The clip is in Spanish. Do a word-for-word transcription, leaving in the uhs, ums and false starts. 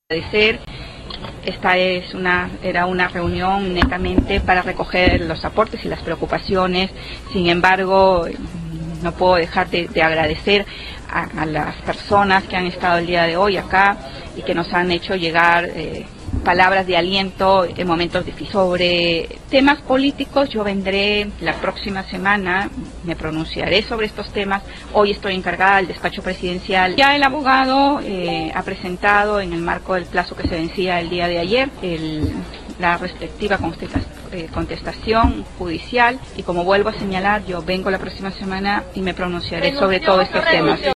Agradecer. Esta es una, era una reunión netamente para recoger los aportes y las preocupaciones. Sin embargo, no puedo dejar de, de agradecer a, a las personas que han estado el día de hoy acá y que nos han hecho llegar eh, palabras de aliento en momentos difíciles. Sobre temas políticos, yo vendré la próxima semana, me pronunciaré sobre estos temas. Hoy estoy encargada del despacho presidencial. Ya el abogado eh, ha presentado, en el marco del plazo que se vencía el día de ayer, el, la respectiva contestación judicial, y como vuelvo a señalar, yo vengo la próxima semana y me pronunciaré sobre todos estos temas.